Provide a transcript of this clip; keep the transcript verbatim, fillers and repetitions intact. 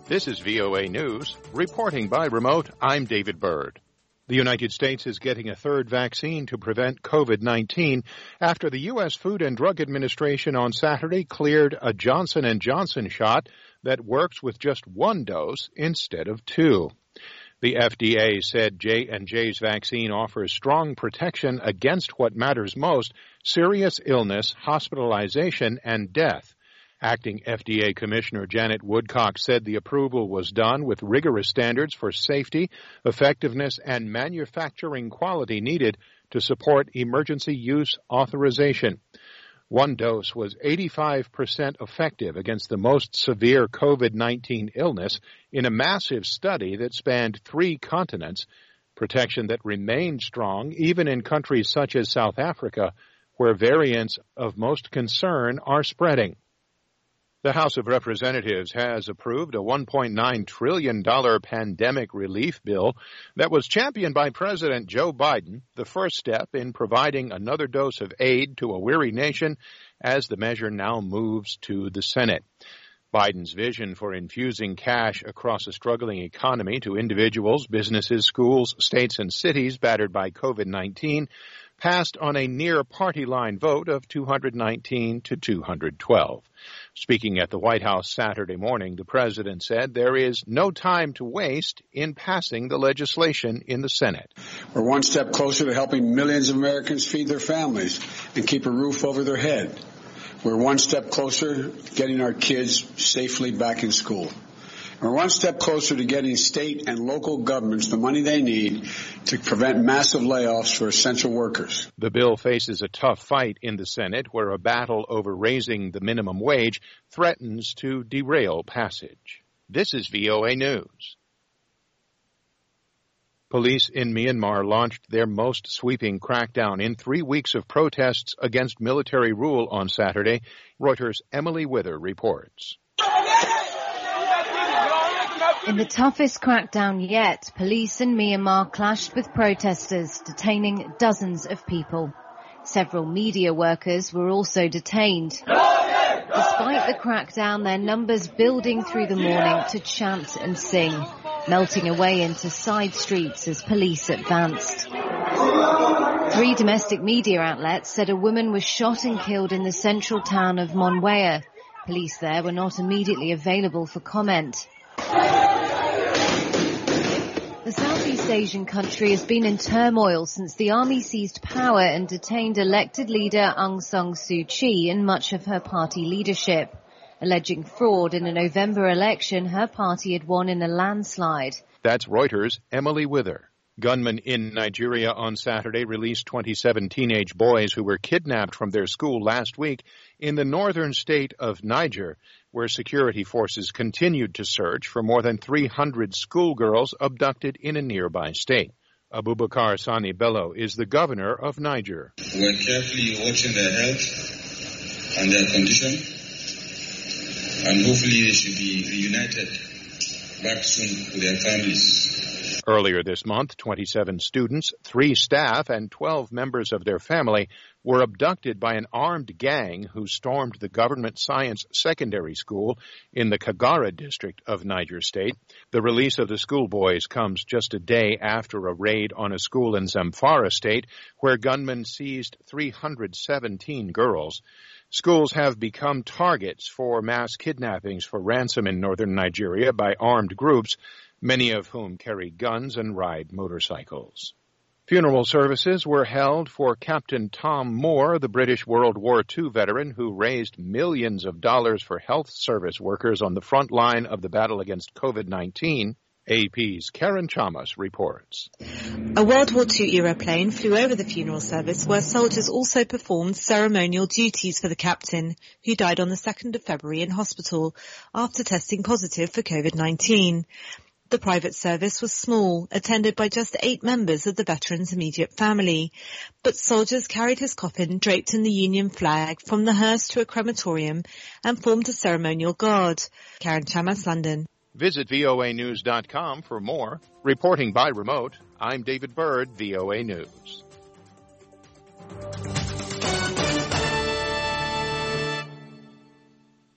This is V O A News. Reporting by remote, I'm David Byrd. The United States is getting a third vaccine to prevent COVID nineteen after the U S Food and Drug Administration on Saturday cleared a Johnson and Johnson shot that works with just one dose instead of two. The F D A said J and J's vaccine offers strong protection against what matters most, serious illness, hospitalization, and death. Acting F D A Commissioner Janet Woodcock said the approval was done with rigorous standards for safety, effectiveness, and manufacturing quality needed to support emergency use authorization. One dose was eighty-five percent effective against the most severe COVID nineteen illness in a massive study that spanned three continents, protection that remained strong even in countries such as South Africa, where variants of most concern are spreading. The House of Representatives has approved a one point nine trillion dollars pandemic relief bill that was championed by President Joe Biden, the first step in providing another dose of aid to a weary nation as the measure now moves to the Senate. Biden's vision for infusing cash across a struggling economy to individuals, businesses, schools, states, and cities battered by COVID nineteen passed on a near party line vote of two hundred nineteen to two hundred twelve. Speaking at the White House Saturday morning, the president said there is no time to waste in passing the legislation in the Senate. We're one step closer to helping millions of Americans feed their families and keep a roof over their head. We're one step closer to getting our kids safely back in school. We're one step closer to getting state and local governments the money they need to prevent massive layoffs for essential workers. The bill faces a tough fight in the Senate, where a battle over raising the minimum wage threatens to derail passage. This is V O A News. Police in Myanmar launched their most sweeping crackdown in three weeks of protests against military rule on Saturday. Reuters' Emily Wither reports. In the toughest crackdown yet, police in Myanmar clashed with protesters, detaining dozens of people. Several media workers were also detained. Despite the crackdown, their numbers building through the morning to chant and sing, melting away into side streets as police advanced. Three domestic media outlets said a woman was shot and killed in the central town of Monwea. Police there were not immediately available for comment. The Southeast Asian country has been in turmoil since the army seized power and detained elected leader Aung San Suu Kyi and much of her party leadership. Alleging fraud in a November election her party had won in a landslide. That's Reuters' Emily Wither. Gunmen in Nigeria on Saturday released twenty-seven teenage boys who were kidnapped from their school last week in the northern state of Niger, where security forces continued to search for more than three hundred schoolgirls abducted in a nearby state. Abubakar Sani Bello is the governor of Niger. We are carefully watching their health and their condition, and hopefully they should be reunited back soon with their families. Earlier this month, twenty-seven students, three staff, and twelve members of their family were abducted by an armed gang who stormed the government science secondary school in the Kagara district of Niger State. The release of the schoolboys comes just a day after a raid on a school in Zamfara State, where gunmen seized three hundred seventeen girls. Schools have become targets for mass kidnappings for ransom in northern Nigeria by armed groups, many of whom carry guns and ride motorcycles. Funeral services were held for Captain Tom Moore, the British World War Two veteran who raised millions of dollars for health service workers on the front line of the battle against COVID nineteen. A P's Karen Chamas reports. A World War Two era plane flew over the funeral service where soldiers also performed ceremonial duties for the captain, who died on the second of February in hospital after testing positive for COVID nineteen. The private service was small, attended by just eight members of the veteran's immediate family. But soldiers carried his coffin draped in the Union flag from the hearse to a crematorium and formed a ceremonial guard. Karen Chamas, London. Visit V O A news dot com for more. Reporting by remote, I'm David Byrd, V O A News.